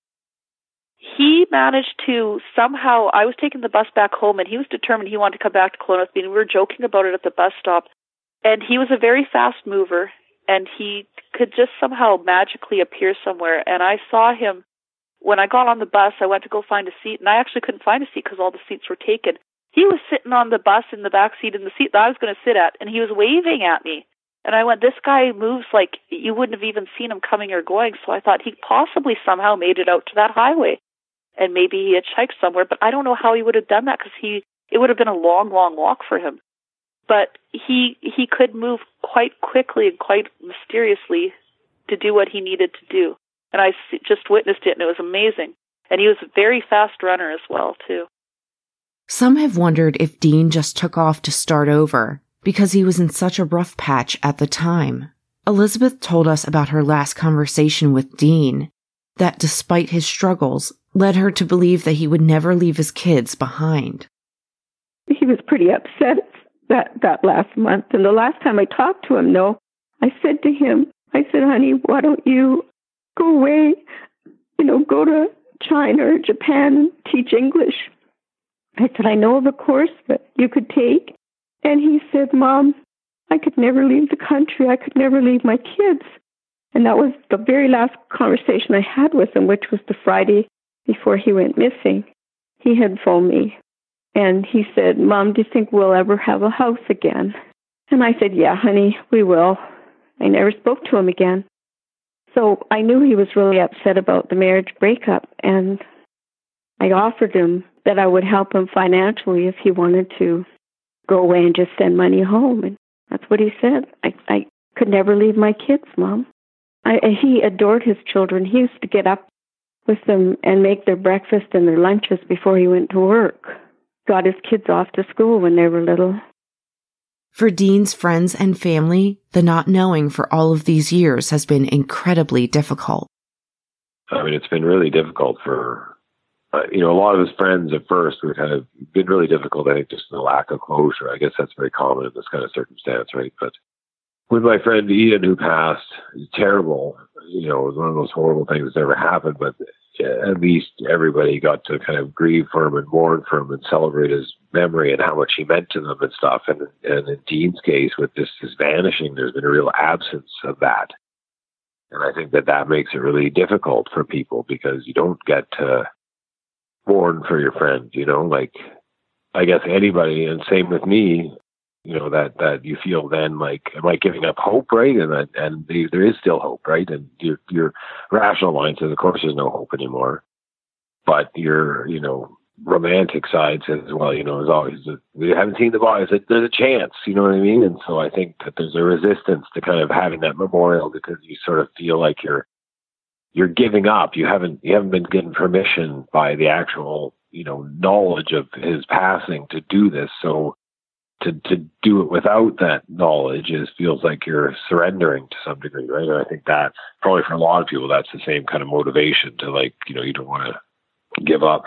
He managed to somehow, I was taking the bus back home, and he was determined he wanted to come back to Kelowna with me, and we were joking about it at the bus stop. And he was a very fast mover, and he could just somehow magically appear somewhere. And I saw him, when I got on the bus, I went to go find a seat, and I actually couldn't find a seat because all the seats were taken. He was sitting on the bus in the back seat in the seat that I was going to sit at, and he was waving at me. And I went, this guy moves like you wouldn't have even seen him coming or going. So I thought he possibly somehow made it out to that highway. And maybe he hitchhiked somewhere, but I don't know how he would have done that, because he it would have been a long, long walk for him. But he he could move quite quickly and quite mysteriously to do what he needed to do. And I just witnessed it, and it was amazing. And he was a very fast runner as well, too. Some have wondered if Dean just took off to start over because he was in such a rough patch at the time. Elizabeth told us about her last conversation with Dean, that despite his struggles, led her to believe that he would never leave his kids behind. He was pretty upset that, that last month. And the last time I talked to him, no, I said to him, I said, honey, why don't you go away, you know, go to China or Japan and teach English? I said, I know of a course that you could take. And he said, Mom, I could never leave the country. I could never leave my kids. And And that was the very last conversation I had with him, which was the Friday before he went missing. He had phoned me, and he said, Mom, do you think we'll ever have a house again? And I said, yeah, honey, we will. I never spoke to him again. So I knew he was really upset about the marriage breakup, and I offered him that I would help him financially if he wanted to go away and just send money home. And that's what he said. I, I could never leave my kids, Mom. I, he adored his children. He used to get up with them and make their breakfast and their lunches before he went to work. Got his kids off to school when they were little. For Dean's friends and family, the not knowing for all of these years has been incredibly difficult. I mean, it's been really difficult for, uh, you know, a lot of his friends at first were kind of been really difficult. I think just the lack of closure. I guess that's very common in this kind of circumstance, right? But with my friend Ian, who passed, it's terrible. You know, it was one of those horrible things that's ever happened, but at least everybody got to kind of grieve for him and mourn for him and celebrate his memory and how much he meant to them and stuff. And, and in Dean's case, with this his vanishing, there's been a real absence of that. And I think that that makes it really difficult for people because you don't get to mourn for your friend, you know, like, I guess anybody, and same with me, you know, that, that you feel then like, am I giving up hope, right? And that, and the, there is still hope, right? And your, your rational mind says, of course, there's no hope anymore. But your, you know, romantic side says, well, you know, there's always, a, we haven't seen the body, there's a chance, you know what I mean? And so I think that there's a resistance to kind of having that memorial because you sort of feel like you're, you're giving up. You haven't, you haven't been given permission by the actual, you know, knowledge of his passing to do this. So, To, to do it without that knowledge is feels like you're surrendering to some degree, right? And I think that probably for a lot of people, that's the same kind of motivation to, like, you know, you don't want to give up.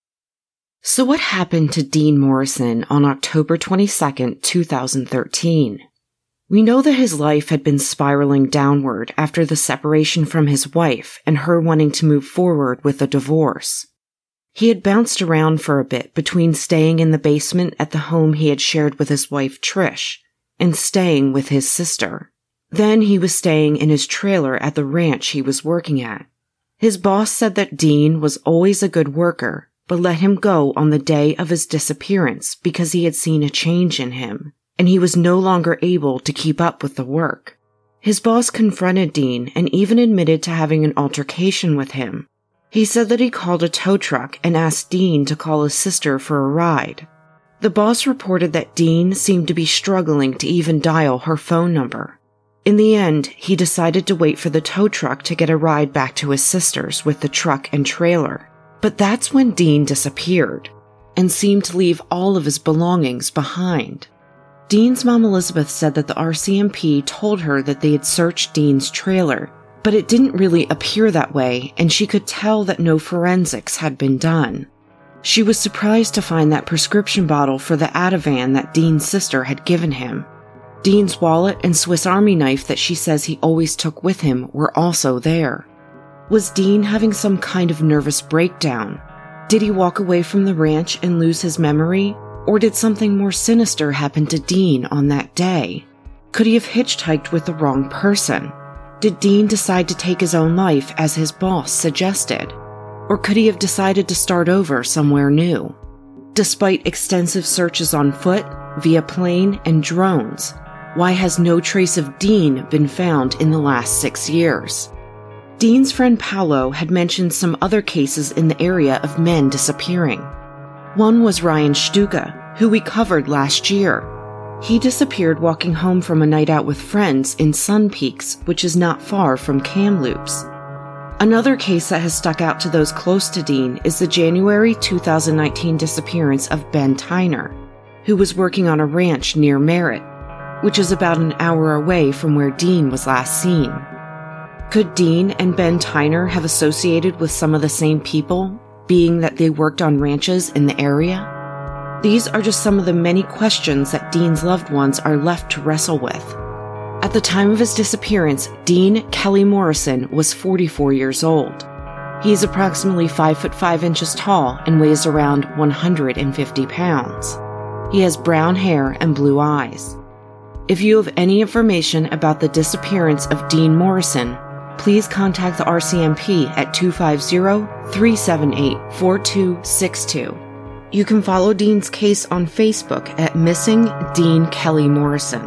So what happened to Dean Morrison on October twenty-second, two thousand thirteen? We know that his life had been spiraling downward after the separation from his wife and her wanting to move forward with a divorce. He had bounced around for a bit between staying in the basement at the home he had shared with his wife Trish and staying with his sister. Then he was staying in his trailer at the ranch he was working at. His boss said that Dean was always a good worker, but let him go on the day of his disappearance because he had seen a change in him, and he was no longer able to keep up with the work. His boss confronted Dean and even admitted to having an altercation with him. He said that he called a tow truck and asked Dean to call his sister for a ride. The boss reported that Dean seemed to be struggling to even dial her phone number. In the end, he decided to wait for the tow truck to get a ride back to his sister's with the truck and trailer. But that's when Dean disappeared and seemed to leave all of his belongings behind. Dean's mom Elizabeth said that the R C M P told her that they had searched Dean's trailer, but it didn't really appear that way, and she could tell that no forensics had been done. She was surprised to find that prescription bottle for the Ativan that Dean's sister had given him. Dean's wallet and Swiss Army knife that she says he always took with him were also there. Was Dean having some kind of nervous breakdown? Did he walk away from the ranch and lose his memory? Or did something more sinister happen to Dean on that day? Could he have hitchhiked with the wrong person? Did Dean decide to take his own life as his boss suggested? Or could he have decided to start over somewhere new? Despite extensive searches on foot, via plane, and drones, why has no trace of Dean been found in the last six years? Dean's friend Paolo had mentioned some other cases in the area of men disappearing. One was Ryan Stuka, who we covered last year. He disappeared walking home from a night out with friends in Sun Peaks, which is not far from Kamloops. Another case that has stuck out to those close to Dean is the January two thousand nineteen disappearance of Ben Tyner, who was working on a ranch near Merritt, which is about an hour away from where Dean was last seen. Could Dean and Ben Tyner have associated with some of the same people, being that they worked on ranches in the area? These are just some of the many questions that Dean's loved ones are left to wrestle with. At the time of his disappearance, Dean Kelly Morrison was forty-four years old. He is approximately five foot five inches tall and weighs around one hundred fifty pounds. He has brown hair and blue eyes. If you have any information about the disappearance of Dean Morrison, please contact the R C M P at two five zero, three seven eight, four two six two. You can follow Dean's case on Facebook at Missing Dean Kelly Morrison.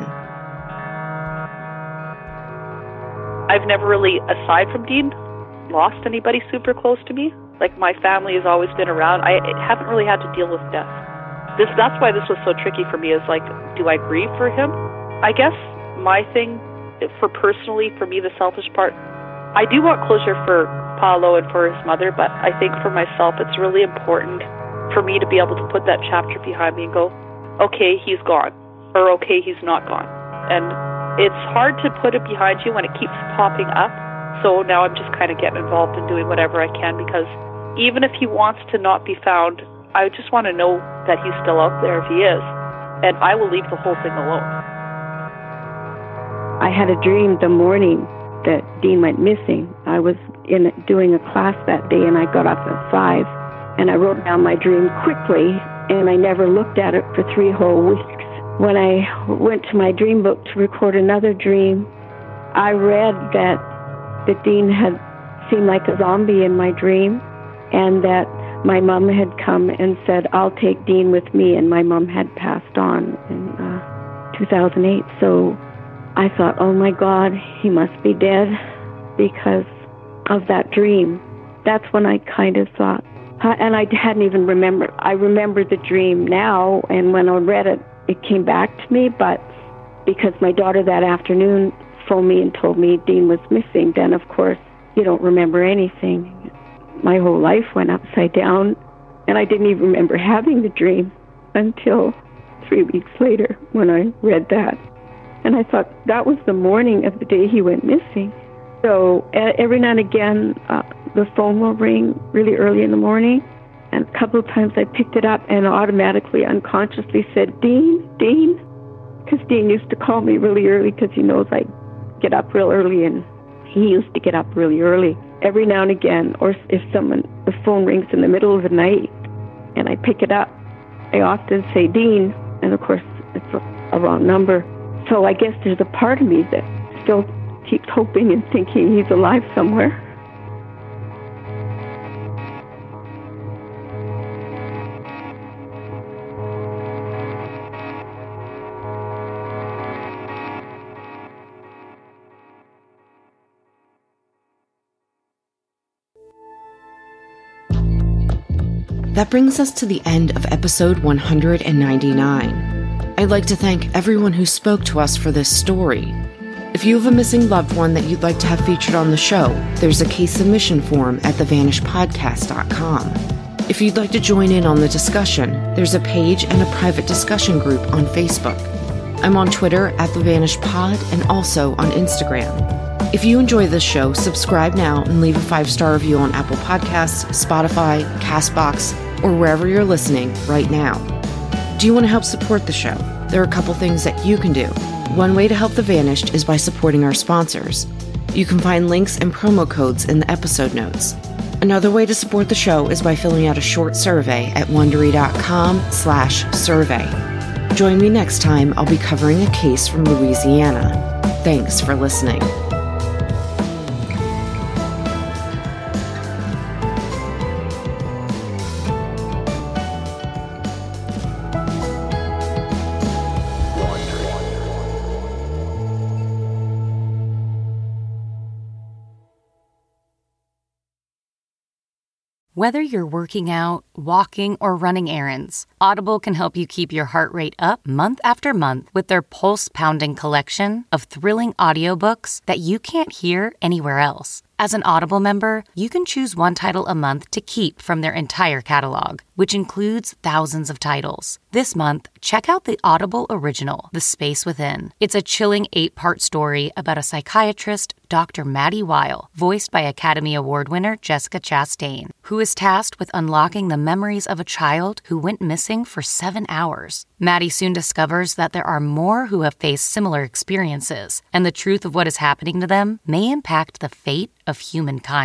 I've never really, aside from Dean, lost anybody super close to me. Like, my family has always been around. I haven't really had to deal with death. This, that's why this was so tricky for me, is like, do I grieve for him? I guess my thing, for personally, for me, the selfish part, I do want closure for Paolo and for his mother, but I think for myself, it's really important for me to be able to put that chapter behind me and go, okay, he's gone, or okay, he's not gone. And it's hard to put it behind you when it keeps popping up. So now I'm just kind of getting involved in doing whatever I can, because even if he wants to not be found, I just want to know that he's still out there if he is, and I will leave the whole thing alone. I had a dream the morning that Dean went missing. I was in doing a class that day, and I got up at five, and I wrote down my dream quickly, and I never looked at it for three whole weeks. When I went to my dream book to record another dream, I read that, that Dean had seemed like a zombie in my dream, and that my mom had come and said, I'll take Dean with me, and my mom had passed on in uh, two thousand eight. So I thought, oh my God, he must be dead because of that dream. That's when I kind of thought, and I hadn't even remembered. I remember the dream now, and when I read it, it came back to me, but because my daughter that afternoon phoned me and told me Dean was missing, then of course you don't remember anything. My whole life went upside down, and I didn't even remember having the dream until three weeks later when I read that. And I thought that was the morning of the day he went missing. So uh, every now and again, uh, the phone will ring really early in the morning, and a couple of times I picked it up and automatically, unconsciously said, Dean, Dean, because Dean used to call me really early because he knows I get up real early, and he used to get up really early. Every now and again, or if someone, the phone rings in the middle of the night and I pick it up, I often say Dean, and of course it's a, a wrong number. So I guess there's a part of me that still keeps hoping and thinking he's alive somewhere. That brings us to the end of episode one hundred ninety-nine. I'd like to thank everyone who spoke to us for this story. If you have a missing loved one that you'd like to have featured on the show, there's a case submission form at the vanish podcast dot com. If you'd like to join in on the discussion, there's a page and a private discussion group on Facebook. I'm on Twitter at the Vanish Pod and also on Instagram. If you enjoy this show, subscribe now and leave a five-star review on Apple Podcasts, Spotify, CastBox, or wherever you're listening right now. Do you want to help support the show? There are a couple things that you can do. One way to help The Vanished is by supporting our sponsors. You can find links and promo codes in the episode notes. Another way to support the show is by filling out a short survey at wondery.com slash survey. Join me next time. I'll be covering a case from Louisiana. Thanks for listening. Whether you're working out, walking, or running errands, Audible can help you keep your heart rate up month after month with their pulse-pounding collection of thrilling audiobooks that you can't hear anywhere else. As an Audible member, you can choose one title a month to keep from their entire catalog, which includes thousands of titles. This month, check out the Audible original, The Space Within. It's a chilling eight-part story about a psychiatrist, Doctor Maddie Weil, voiced by Academy Award winner Jessica Chastain, who is tasked with unlocking the memories of a child who went missing for seven hours. Maddie soon discovers that there are more who have faced similar experiences, and the truth of what is happening to them may impact the fate of humankind.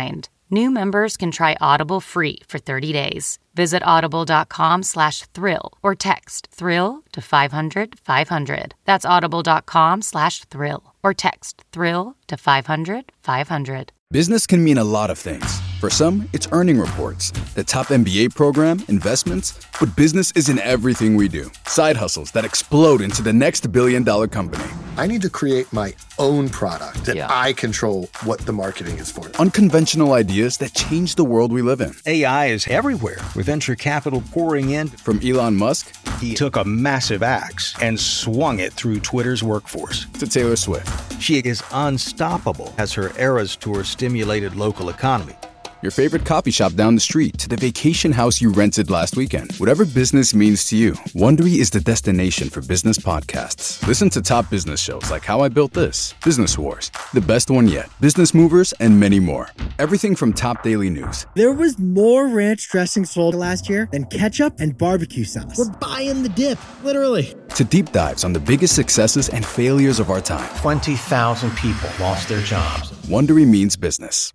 New members can try Audible free for thirty days. Visit audible.com slash thrill or text thrill to five hundred five hundred. That's audible.com slash thrill or text thrill to five hundred five hundred. Business can mean a lot of things. For some, it's earning reports, the top M B A program, investments, but business isn't everything we do. Side hustles that explode into the next billion dollar company. I need to create my own product that yeah. I control what the marketing is for. Unconventional ideas that change the world we live in. A I is everywhere, with venture capital pouring in. From Elon Musk, he took a massive axe and swung it through Twitter's workforce. To Taylor Swift. She is unstoppable as her Eras Tour stimulated local economy. Your favorite coffee shop down the street to the vacation house you rented last weekend. Whatever business means to you, Wondery is the destination for business podcasts. Listen to top business shows like How I Built This, Business Wars, The Best One Yet, Business Movers, and many more. Everything from top daily news. There was more ranch dressing sold last year than ketchup and barbecue sauce. We're buying the dip, literally. To deep dives on the biggest successes and failures of our time. twenty thousand people lost their jobs. Wondery means business.